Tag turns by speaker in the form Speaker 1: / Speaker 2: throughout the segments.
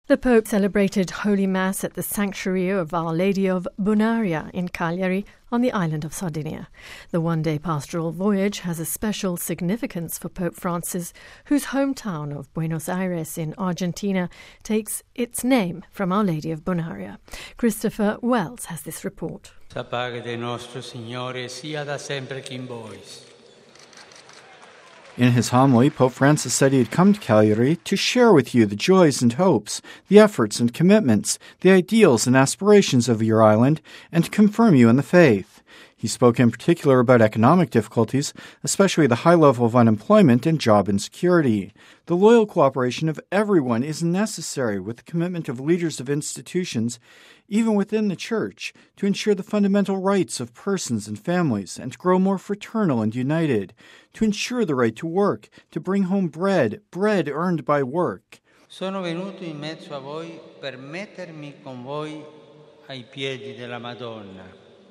Speaker 1: The Pope celebrated Holy Mass at the Sanctuary of Our Lady of Bonaria in Cagliari on the island of Sardinia. The one-day pastoral voyage has a special significance for Pope Francis, whose hometown of Buenos Aires in Argentina takes its name from Our Lady of Bonaria. Christopher Wells has this report.
Speaker 2: La pace del nostro Signore sia da sempre con voi.
Speaker 3: In his homily, Pope Francis said he had come to Cagliari to share with you the joys and hopes, the efforts and commitments, the ideals and aspirations of your island, and to confirm you in the faith. He spoke in particular about economic difficulties, especially the high level of unemployment and job insecurity. The loyal cooperation of everyone is necessary with the commitment of leaders of institutions, even within the Church, to ensure the fundamental rights of persons and families and to grow more fraternal and united, to ensure the right to work, to bring home bread earned by work.
Speaker 2: Sono venuto in mezzo a voi per mettermi con voi ai piedi della Madonna.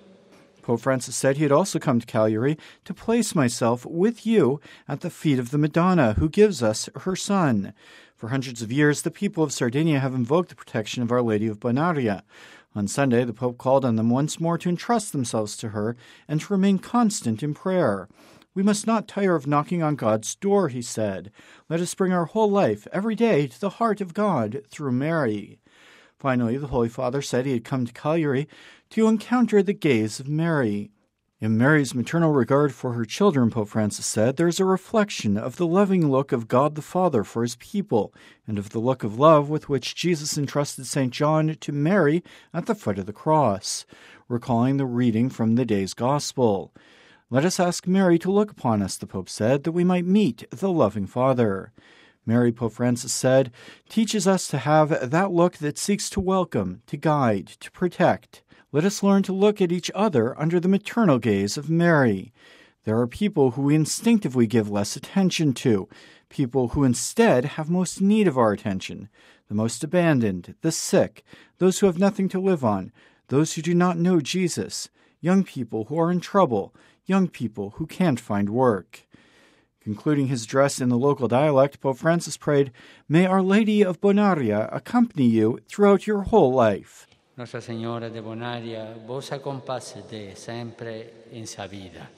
Speaker 3: Pope Francis said he had also come to Cagliari to place myself with you at the feet of the Madonna, who gives us her Son. For hundreds of years, the people of Sardinia have invoked the protection of Our Lady of Bonaria. On Sunday, the Pope called on them once more to entrust themselves to her and to remain constant in prayer. We must not tire of knocking on God's door, he said. Let us bring our whole life, every day, to the heart of God through Mary. Finally, the Holy Father said he had come to Cagliari to encounter the gaze of Mary. In Mary's maternal regard for her children, Pope Francis said, there is a reflection of the loving look of God the Father for his people, and of the look of love with which Jesus entrusted St. John to Mary at the foot of the cross, recalling the reading from the day's Gospel. Let us ask Mary to look upon us, the Pope said, that we might meet the loving Father. Mary, Pope Francis said, teaches us to have that look that seeks to welcome, to guide, to protect. Let us learn to look at each other under the maternal gaze of Mary. There are people who we instinctively give less attention to, people who instead have most need of our attention, the most abandoned, the sick, those who have nothing to live on, those who do not know Jesus, young people who are in trouble, young people who can't find work. Concluding his address in the local dialect, Pope Francis prayed, "May Our Lady of Bonaria accompany you throughout your whole life."
Speaker 2: Nostra Signora de Bonaria, vos acompassete sempre in sa vida.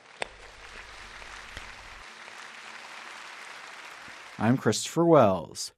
Speaker 3: I'm Christopher Wells.